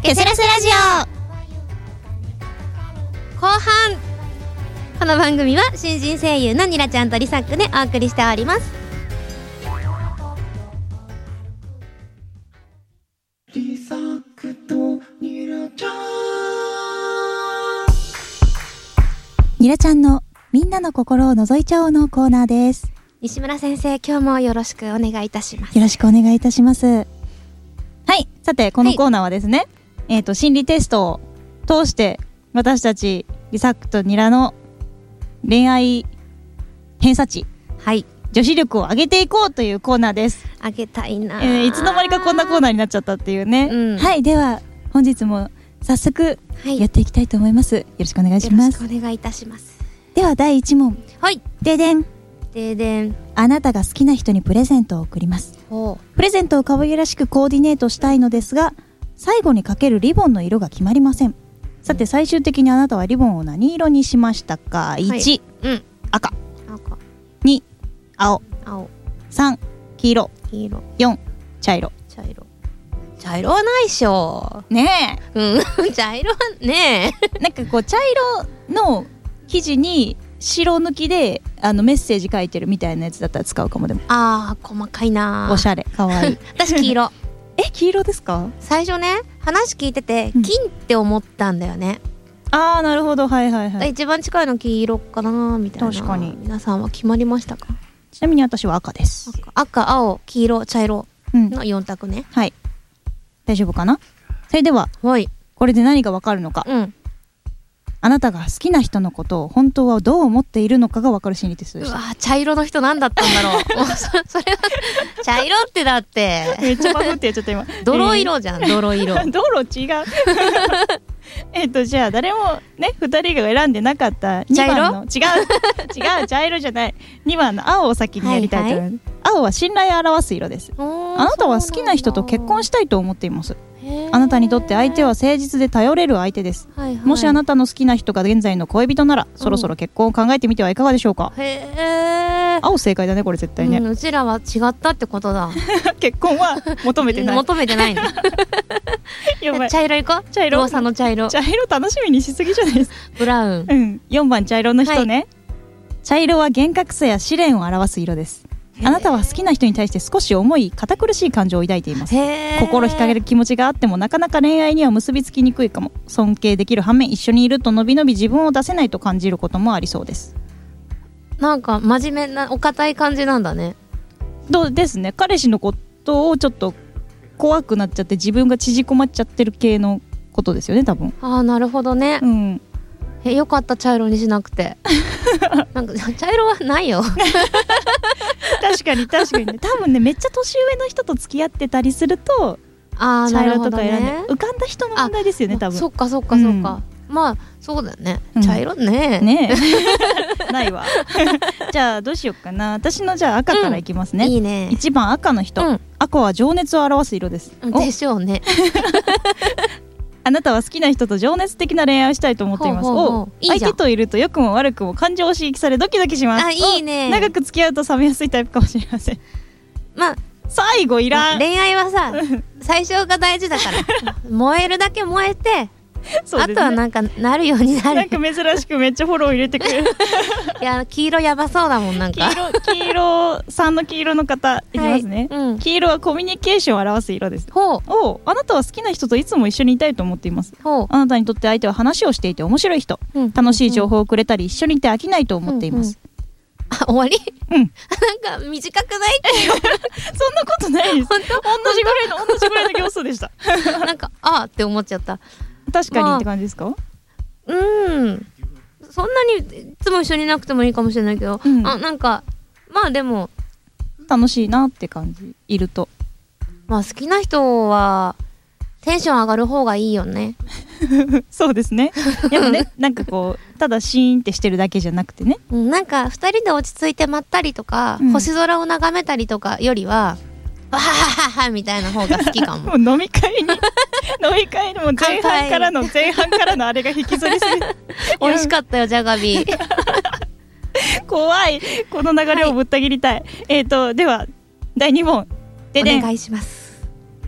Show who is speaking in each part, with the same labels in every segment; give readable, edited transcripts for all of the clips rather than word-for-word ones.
Speaker 1: ケセラセラジオ後半、この番組は新人声優のニラちゃんとリサックでお送りしております。
Speaker 2: リサックとニラちゃん、
Speaker 3: ニラちゃんのみんなの心を覗いちゃおうのコーナーです。
Speaker 1: 西村先生、今日もよろしくお願いいたします。
Speaker 3: よろしくお願いいたします。はい、さてこのコーナーはですね、心理テストを通して私たちリサックとニラの恋愛偏差値、
Speaker 1: はい、
Speaker 3: 女子力を上げていこうというコーナーです。
Speaker 1: 上げたいな、
Speaker 3: いつの間にかこんなコーナーになっちゃったっていうね、はい、では本日も早速やっていきたいと思います。よろしくお願いします。
Speaker 1: よろしくお願いいたします。
Speaker 3: では第1問、
Speaker 1: はい、
Speaker 3: ででん。あなたが好きな人にプレゼントを贈ります。プレゼントを可愛らしくコーディネートしたいのですが、最後にかけるリボンの色が決まりません。さて最終的にあなたはリボンを何色にしましたか。1、赤、2、青、3、黄色、4、茶色。
Speaker 1: 茶色はないっしょ
Speaker 3: ね
Speaker 1: え。茶色はね
Speaker 3: えなんかこう茶色の生地に白抜きでメッセージ書いてるみたいなやつだったら使うかも。でも
Speaker 1: 細かいな、
Speaker 3: おしゃれ、かわいい
Speaker 1: 私黄色
Speaker 3: 黄色ですか。
Speaker 1: 最初ね、話聞いてて金って思ったんだよね。
Speaker 3: なるほど、はいはいはい。
Speaker 1: 一番近いの黄色かなみたいな。
Speaker 3: 確かに。
Speaker 1: 皆さんは決まりましたか。
Speaker 3: ちなみに私は赤です。
Speaker 1: 赤、青、黄色、茶色の4択ね。
Speaker 3: はい、大丈夫かな。それでは、これで何がわかるのか、あなたが好きな人のことを本当はどう思っているのかが分かる心理テストでした。
Speaker 1: 茶色の人何だったんだろうもうそれは茶色ってだって
Speaker 3: めっちゃバグってやっちゃった今。
Speaker 1: 泥色じゃん、泥色
Speaker 3: 泥違うじゃあ誰もね2人が選んでなかった2番の違う茶色じゃない2番の青を先にやりたいと思います。青は信頼を表す色です。あなたは好きな人と結婚したいと思っています。あなたにとって相手は誠実で頼れる相手です。もしあなたの好きな人が現在の恋人なら、そろそろ結婚を考えてみてはいかがでしょうか。青正解だね、これ絶対ね。
Speaker 1: うちらは違ったってことだ
Speaker 3: 結婚は求めてない
Speaker 1: 求めてないんだ茶色い子、
Speaker 3: 茶色、
Speaker 1: 噂の茶色
Speaker 3: 楽しみにしすぎじゃないですか。
Speaker 1: ブラウン、
Speaker 3: 4番茶色の人ね、茶色は厳格さや試練を表す色です。あなたは好きな人に対して少し重い堅苦しい感情を抱いています。心惹かれる気持ちがあってもなかなか恋愛には結びつきにくいかも。尊敬できる反面、一緒にいるとのびのび自分を出せないと感じることもありそうです。
Speaker 1: なんか真面目なお堅い感じなんだね。
Speaker 3: どうですね。彼氏のことをちょっと怖くなっちゃって自分が縮こまっちゃってる系のことですよね、多分。
Speaker 1: なるほどね。よかった、茶色にしなくてなんか茶色はないよ
Speaker 3: 確かにね。多分ね、めっちゃ年上の人と付き合ってたりすると茶色とか選んで、浮かんだ人の問題ですよね、多分。
Speaker 1: そっか、まあそうだよね、茶色ね
Speaker 3: ないわじゃあどうしようかな。私のじゃあ赤からいきますね。いいね。1番赤の人、赤は情熱を表す色です。
Speaker 1: でしょうね
Speaker 3: あなたは好きな人と情熱的な恋愛をしたいと思っています。相手といると良くも悪くも感情を刺激されドキドキします。
Speaker 1: いいね。
Speaker 3: 長く付き合うと冷めやすいタイプかもしれません。
Speaker 1: まあ
Speaker 3: 最後いらん。
Speaker 1: 恋愛はさ最初が大事だから燃えるだけ燃えてあとはなんかなるようになる。
Speaker 3: なんか珍しくめっちゃフォロー入れてくれる
Speaker 1: いや黄色やばそうだもん。なんか
Speaker 3: 黄色3の黄色の方いきますね。黄色はコミュニケーションを表す色です。あなたは好きな人といつも一緒にいたいと思っています。あなたにとって相手は話をしていて面白い人、楽しい情報をくれたり一緒にいて飽きないと思っています。
Speaker 1: 終わり？なんか短くないっていうそんな
Speaker 3: ことないです。同じぐらいの行数でした
Speaker 1: なんかって思っちゃった。
Speaker 3: 確かにって感じですか。
Speaker 1: そんなにいつも一緒にいなくてもいいかもしれないけど、なんかまあでも
Speaker 3: 楽しいなって感じ。いると
Speaker 1: 好きな人はテンション上がる方がいいよね
Speaker 3: そうですね。でもねなんかこうただシーンってしてるだけじゃなくてね、
Speaker 1: なんか2人で落ち着いてまったりとか、星空を眺めたりとかよりはわはははみたいな方が好きかも。
Speaker 3: もう飲み会にも前半からのあれが引きずりすぎ
Speaker 1: 美味しかったよ、じゃがビー
Speaker 3: 怖い。この流れをぶった切りたい。では第2問
Speaker 1: お願いします。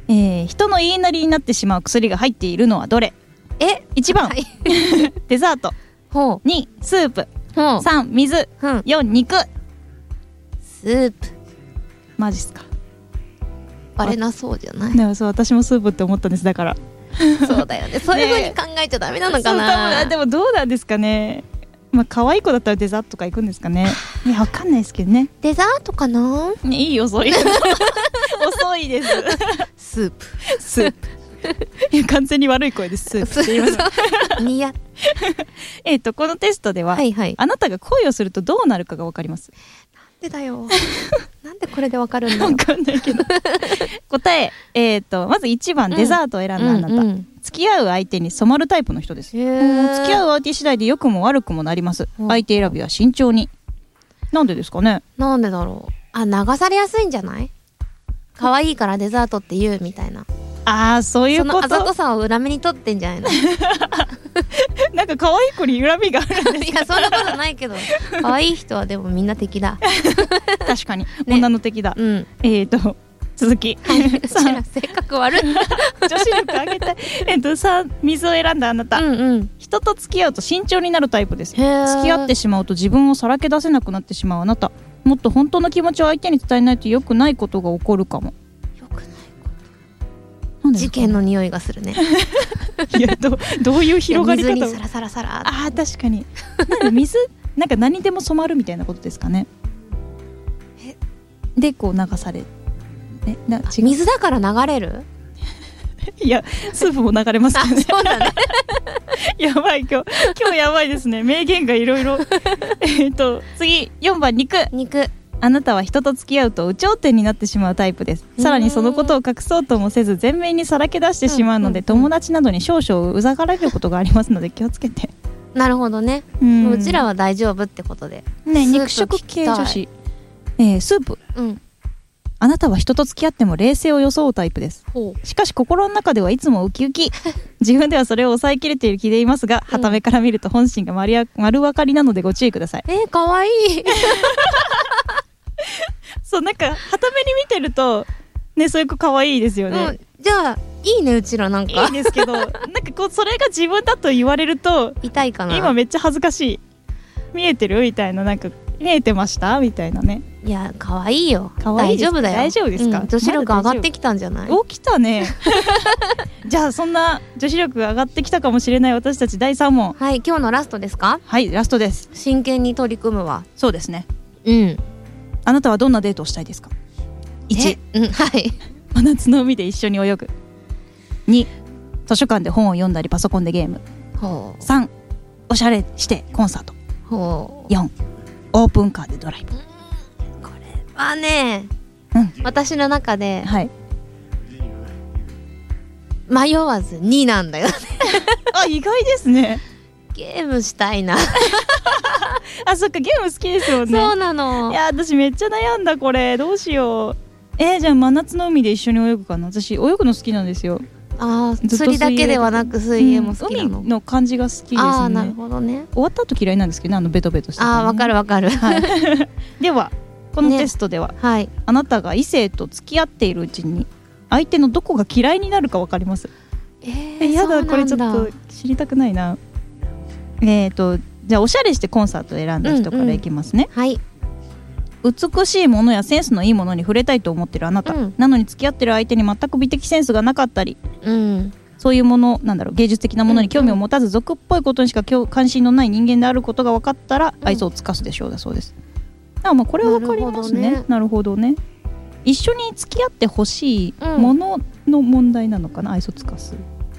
Speaker 3: 人の言いなりになってしまう薬が入っているのはどれ？1番、はい、デザート。2スープ。3水。4肉。
Speaker 1: スープ。
Speaker 3: マジっすか？
Speaker 1: バレなそうじゃない？
Speaker 3: でもそう、私もスープって思ったんです。だから
Speaker 1: そうだよね。そういう風に考えちゃダメなのかな。
Speaker 3: でもどうなんですかね。まあ可愛い子だったらデザートとか行くんですかね。いや、わかんないですけどね。
Speaker 1: デザートかな？
Speaker 3: いいよ、そういうの遅いです。
Speaker 1: スープ。
Speaker 3: スープ。いや、完全に悪い声です。スープって言います。
Speaker 1: にや
Speaker 3: このテストでは、はいはい、あなたが恋をするとどうなるかがわかります。
Speaker 1: なんでだよ。なんでこれでわかるんだろう。
Speaker 3: わかんないけど。答え、まず1番、デザートを選んだあなた。付き合う相手に染まるタイプの人です。付き合う相手次第で良くも悪くもなります。相手選びは慎重に。なんでですかね。
Speaker 1: なんでだろう。あ、流されやすいんじゃない？可愛いからデザートって言うみたいな。
Speaker 3: ああ、そういうこと。その
Speaker 1: あざとさを裏目に取ってんじゃないの？
Speaker 3: なんか可愛い子に恨みがあるんですか？
Speaker 1: いや、そんなことないけど、可愛い人はでもみんな敵だ。
Speaker 3: 確かに、ね、女の敵だ。続き。
Speaker 1: はい、うちら性格悪い。
Speaker 3: 女子力上げたい。3、水を選んだあなた。人と付き合うと慎重になるタイプです。付き合ってしまうと自分をさらけ出せなくなってしまうあなた。もっと本当の気持ちを相手に伝えないと良くないことが起こるかも。
Speaker 1: 事件の匂いがするね。
Speaker 3: いや、どういう広がり方？
Speaker 1: 水にサラサラサラ。
Speaker 3: ああ、確かに。水、なんか何でも染まるみたいなことですかね。で、こう流され。
Speaker 1: 水だから流れる？
Speaker 3: いや、スープも流れますけどね。
Speaker 1: そうだね。
Speaker 3: やばい、今日やばいですね。名言がいろいろ。次、4番、肉。あなたは人と付き合うと有頂天になってしまうタイプです。さらにそのことを隠そうともせず全面にさらけ出してしまうので、友達などに少々うざがられることがありますので気をつけて。
Speaker 1: なるほどね。うちらは大丈夫ってことで
Speaker 3: ね。肉食系女子。スープ。あなたは人と付き合っても冷静を装うタイプです。しかし心の中ではいつもウキウキ。自分ではそれを抑えきれている気でいますが、傍目から見ると本心が丸分かりなのでご注意ください。
Speaker 1: かわいい。
Speaker 3: そう、なんか傍目に見てるとね、そういう子可愛いですよね。
Speaker 1: じゃあいいね、うちら。なんか
Speaker 3: いいですけど、なんかこうそれが自分だと言われると
Speaker 1: 痛いかな。
Speaker 3: 今めっちゃ恥ずかしい。見えてるみたいな、なんか見えてましたみたいなね。
Speaker 1: いや、可愛いよ。
Speaker 3: 大
Speaker 1: 丈夫だよ。
Speaker 3: 大丈夫ですか？
Speaker 1: 女子力上がってきたんじゃない？
Speaker 3: 起きたね。じゃあそんな女子力が上がってきたかもしれない私たち第3問。
Speaker 1: はい、今日のラストですか？
Speaker 3: はい、ラストです。
Speaker 1: 真剣に取り組むわ。
Speaker 3: そうですね。あなたはどんなデートをしたいですか？1、
Speaker 1: はい。
Speaker 3: 真夏の海で一緒に泳ぐ。2、図書館で本を読んだりパソコンでゲーム。3、おしゃれしてコンサート。4、オープンカーでドライブ。
Speaker 1: これはね、私の中で、迷わず2なんだよね。
Speaker 3: あ、意外ですね。
Speaker 1: ゲームしたいな。
Speaker 3: あ、そっか、ゲーム好きですよね。
Speaker 1: そうなの。
Speaker 3: いや、私めっちゃ悩んだ、これどうしよう。じゃあ真夏の海で一緒に泳ぐかな。私泳ぐの好きなんですよ。
Speaker 1: 釣りだけではなく水泳も好きなの。
Speaker 3: 海の感じが好きですね。
Speaker 1: なるほどね。
Speaker 3: 終わった後嫌いなんですけどね、ベトベトしてたね。
Speaker 1: わかるわかる。
Speaker 3: ではこのテストでは、あなたが異性と付き合っているうちに相手のどこが嫌いになるかわかります？やだ、これちょっと知りたくないな。じゃあおしゃれしてコンサートを選んだ人からいきますね。
Speaker 1: はい。
Speaker 3: 美しいものやセンスのいいものに触れたいと思ってるあなた、なのに付き合ってる相手に全く美的センスがなかったり、そういうもの、なんだろう、芸術的なものに興味を持たず俗っぽいことにしか関心のない人間であることが分かったら愛想を尽かすでしょうだそうです。まあこれは分かりますね。なるほどね。一緒に付き合ってほしいものの問題なのかな、愛想尽かす。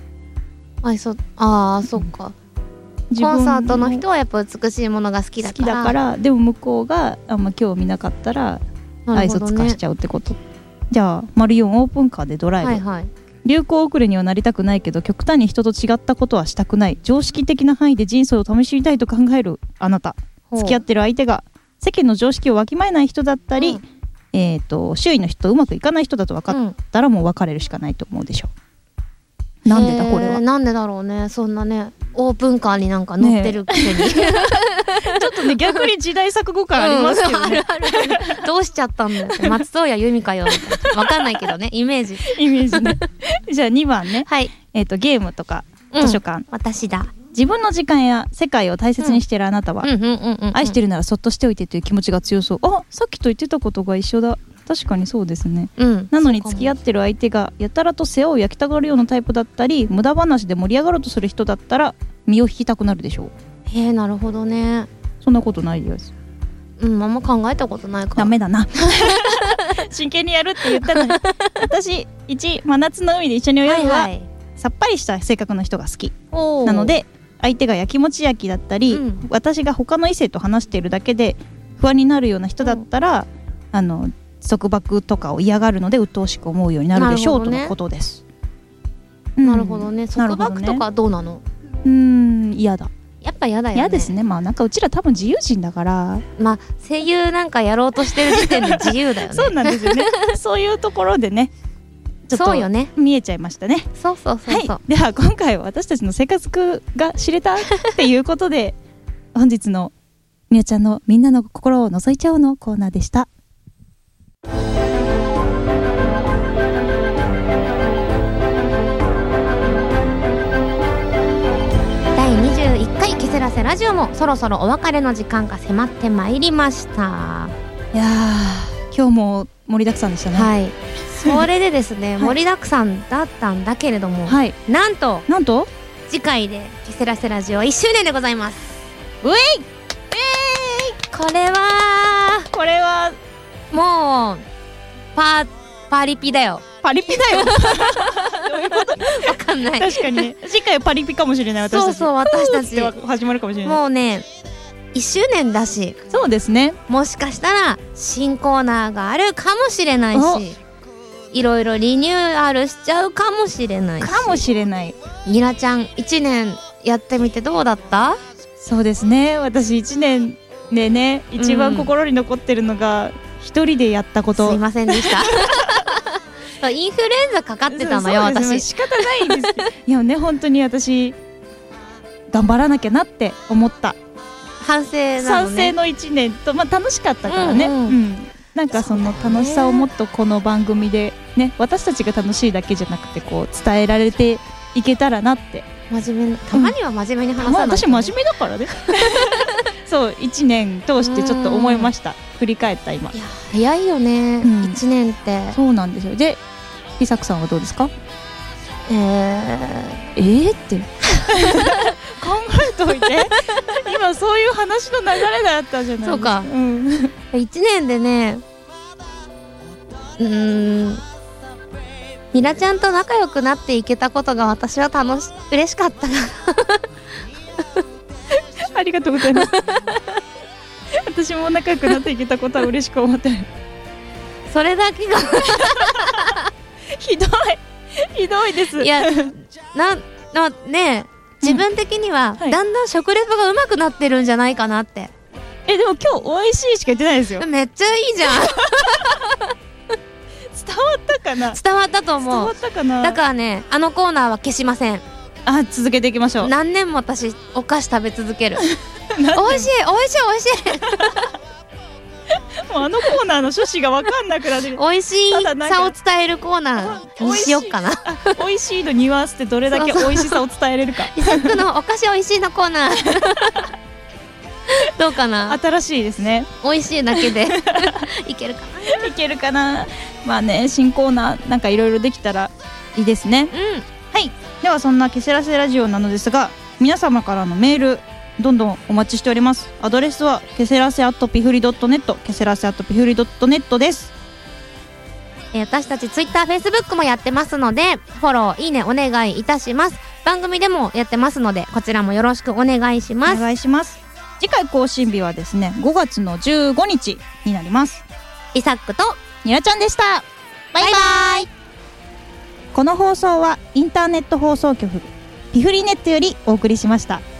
Speaker 1: そっか。コンサートの人はやっぱ美しいものが好きだから、
Speaker 3: でも向こうがあんま興味なかったら愛想尽かしちゃうってこと。じゃあ丸4、オープンカーでドライブ。流行遅れにはなりたくないけど極端に人と違ったことはしたくない。常識的な範囲で人生を試してみたいと考えるあなた。付き合ってる相手が世間の常識をわきまえない人だったり、周囲の人とうまくいかない人だと分かったらもう別れるしかないと思うでしょう。なんでだこれは。
Speaker 1: なんでだろうね。そんなね、オープンカーになんか乗ってるくせに、
Speaker 3: ちょっとね、逆に時代錯誤感ありますけどね。
Speaker 1: どうしちゃったんだよって松任谷由実かよみたいな。わかんないけどね、イメージ
Speaker 3: ねじゃあ2番ね、
Speaker 1: はい、
Speaker 3: ゲームとか図書館、
Speaker 1: 私だ。
Speaker 3: 自分の時間や世界を大切にしているあなたは、愛してるならそっとしておいてという気持ちが強そう。あ、さっきと言ってたことが一緒だ。確かにそうですね、なのに付き合ってる相手がやたらと世話を焼きたがるようなタイプだったり、無駄話で盛り上がろうとする人だったら身を引きたくなるでしょう。
Speaker 1: なるほどね。
Speaker 3: そんなことないです。
Speaker 1: あんま考えたことないから。
Speaker 3: ダメだな真剣にやるって言ったのに私1、真夏の海で一緒に泳ぐは、さっぱりした性格の人が好きなので、相手がやきもち焼きだったり、私が他の異性と話しているだけで不安になるような人だったら、束縛とかを嫌がるので鬱陶しく思うようになるでしょう、とのことです。
Speaker 1: なるほどね。束縛とかどうなの？
Speaker 3: 嫌だ。
Speaker 1: やっぱ嫌だよね。
Speaker 3: 嫌ですね。まあなんかうちら多分自由人だから、
Speaker 1: まあ声優なんかやろうとしてる時点で自由だよね
Speaker 3: そうなんですよねそういうところでね、ちょっと見えちゃいましたね。
Speaker 1: そう、はい、
Speaker 3: では今回は私たちの生活が知れたっていうことで本日のみおちゃんのみんなの心を覗いちゃおうのコーナーでした。
Speaker 1: 第21回ケセラセラジオもそろそろお別れの時間が迫ってまいりました。
Speaker 3: いやー、今日も盛りだくさんでしたね。
Speaker 1: はい、それでですね、盛りだくさんだったんだけれども、なんと次回でケセラセラジオ1周年でございます。
Speaker 3: うえい、
Speaker 1: これはもうパリピだよ。
Speaker 3: パリピだよ
Speaker 1: どういうことわかんない。
Speaker 3: 確かにね、次回パリピかもしれない。私たち
Speaker 1: そう私たち
Speaker 3: 始まるかもしれない。
Speaker 1: もうね1周年だし、
Speaker 3: そうですね、
Speaker 1: もしかしたら新コーナーがあるかもしれないし、いろいろリニューアルしちゃうかもしれないし。ニラちゃん1年やってみてどうだった？
Speaker 3: そうですね、私1年でね、一番心に残ってるのが一人でやったこと。
Speaker 1: すいませんでしたインフルエンザかかってたのよ、私。
Speaker 3: 仕方ないんですけどいやね、本当に私頑張らなきゃなって思った。
Speaker 1: 反省なのね。
Speaker 3: 賛成の1年と、楽しかったからね、なんかその楽しさをもっとこの番組でね、私たちが楽しいだけじゃなくてこう伝えられていけたらなって。
Speaker 1: 真面目な、たまには真面目に話さないと、ね、
Speaker 3: 私真面目だからねそう、1年通してちょっと思いました。振り返った今。いや
Speaker 1: 早いよね、1年って。
Speaker 3: そうなんですよ。で、ひさくさんはどうですか？って考えといて今そういう話の流れだったじゃないですか。
Speaker 1: そうか、1年でね、ミラちゃんと仲良くなっていけたことが私は嬉しかったな
Speaker 3: ありがとうございます私も仲良くなっていけたことは嬉しく思ってる
Speaker 1: それだけが
Speaker 3: ひどいです。
Speaker 1: いやね、自分的にはだんだん食レポが上手くなってるんじゃないかなって。
Speaker 3: でも今日美味しいしか言ってないですよ。
Speaker 1: めっちゃいいじゃん
Speaker 3: 伝わったかな？
Speaker 1: 伝わったと思う。
Speaker 3: 伝わったかな？
Speaker 1: だからね、あのコーナーは消しません。
Speaker 3: 続けていきましょう。
Speaker 1: 何年も私お菓子食べ続ける美味しい
Speaker 3: もうあのコーナーの趣旨が分かんなくなってる。
Speaker 1: 美味しさを伝えるコーナーにしよっかな。
Speaker 3: 美味しいのニュアンスってどれだけ美味しさを伝えれるか。
Speaker 1: イサックのお菓子美味しいのコーナーどうかな？
Speaker 3: 新しいですね。
Speaker 1: 美味しいだけでいけるかな。
Speaker 3: まあね、新コーナーなんかいろいろできたらいいですね。はい、ではそんなケセラセラジオなのですが、皆様からのメールどんどんお待ちしております。アドレスはケセラセ@pifuri.net、ケセラセ@pifuri.net です。
Speaker 1: 私たちツイッター、フェイスブックもやってますので、フォロー、いいねお願いいたします。番組でもやってますので、こちらもよろしくお願いします。
Speaker 3: お願いします。次回更新日はですね、5月の15日になります。
Speaker 1: イサックと
Speaker 3: ニラちゃんでした。
Speaker 1: バイバイ。
Speaker 3: この放送はインターネット放送局ピフリネットよりお送りしました。